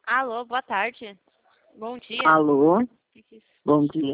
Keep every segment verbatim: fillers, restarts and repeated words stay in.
Alô, boa tarde. Bom dia. Alô, Que que é isso? bom dia.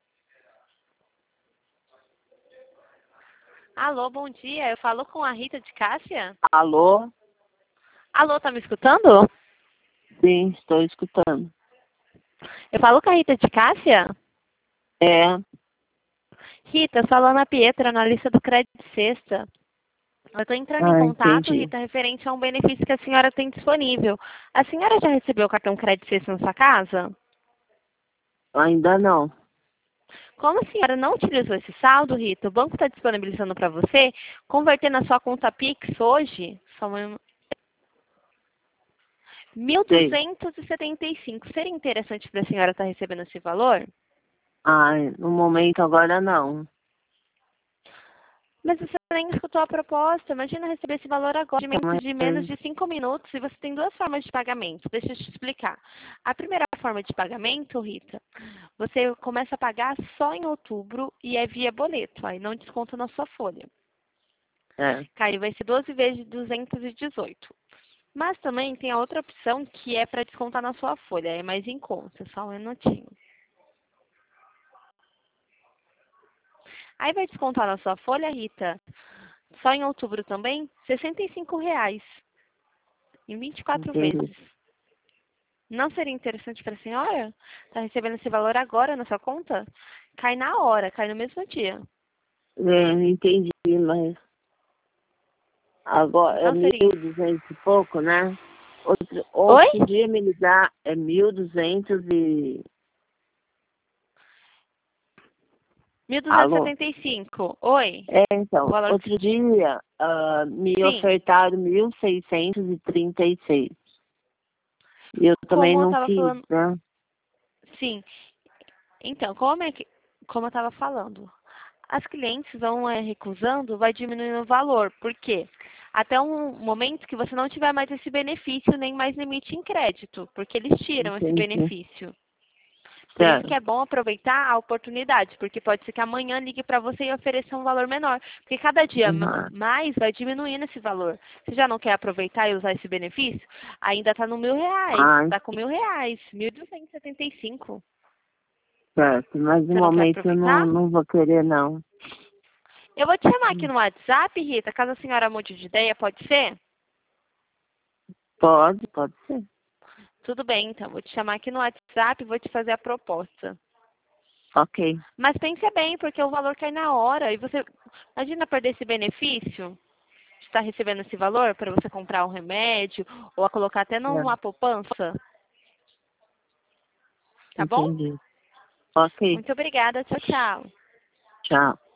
Alô, bom dia. Eu falo com a Rita de Cássia? Alô, Alô, tá me escutando? sim, estou escutando. Eu falo com a Rita de Cássia? É, Rita, sou a Lana Pietra, analista do Crédito Sexta. Eu estou entrando em ah, contato, entendi. Rita, referente a um benefício que a senhora tem disponível. A senhora já recebeu o cartão Crédito Sexta na sua casa? Ainda não. Como a senhora não utilizou esse saldo, Rita, o banco está disponibilizando para você converter na sua conta Pix hoje, só uma- mil Sei. duzentos e setenta e cinco. Seria interessante para a senhora estar recebendo esse valor? Ah, no momento agora não. Mas você nem escutou a proposta. Imagina receber esse valor agora, de menos Mas, de menos de cinco minutos, e você tem duas formas de pagamento. Deixa eu te explicar. A primeira forma de pagamento, Rita, você começa a pagar só em outubro e é via boleto, aí não desconta na sua folha. é, Cai, vai ser doze vezes de duzentos e dezoito. Mas também tem a outra opção que é para descontar na sua folha, é mais em conta, só um minutinho. Aí vai descontar na sua folha, Rita, só em outubro também, sessenta e cinco reais, em vinte e quatro entendi. vezes. Não seria interessante para a senhora? Está recebendo esse valor agora na sua conta? Cai na hora, cai no mesmo dia. É, entendi, mas agora é Não mil seria. e duzentos e pouco, né? Outro, ou Oi? podia me ligar, é mil e duzentos e... mil duzentos e Alô? setenta e cinco. Oi? É, O então, valor que... outro dia ah, me Sim. ofertaram mil seiscentos e trinta e seis. E eu também Como eu não estava quis, falando... né? Sim. Então, como é que... Como eu estava falando, as clientes vão é, recusando, vai diminuindo o valor. Por quê? Até um momento que você não tiver mais esse benefício, nem mais limite em crédito, porque eles tiram esse Entendi. benefício. Por isso que Certo. é bom aproveitar a oportunidade, porque pode ser que amanhã ligue para você e ofereça um valor menor. Porque cada dia m- Uhum. mais vai diminuindo esse valor. Você já não quer aproveitar e usar esse benefício? Ainda está no mil reais. Ah, Está com mil reais. Mil duzentos e setenta e cinco. certo. Mas no Você não quer momento eu não, aproveitar? não vou querer, não. Eu vou te chamar aqui no WhatsApp, Rita, caso a senhora mude de ideia, pode ser? Pode, pode ser. Tudo bem, então. Vou te chamar aqui no WhatsApp e vou te fazer a proposta. Ok. Mas pense bem, porque o valor cai na hora. E você, imagina perder esse benefício de estar recebendo esse valor para você comprar um remédio ou a colocar até É, numa poupança. Tá bom? entendi. Ok. Muito obrigada. Tchau, tchau. Tchau.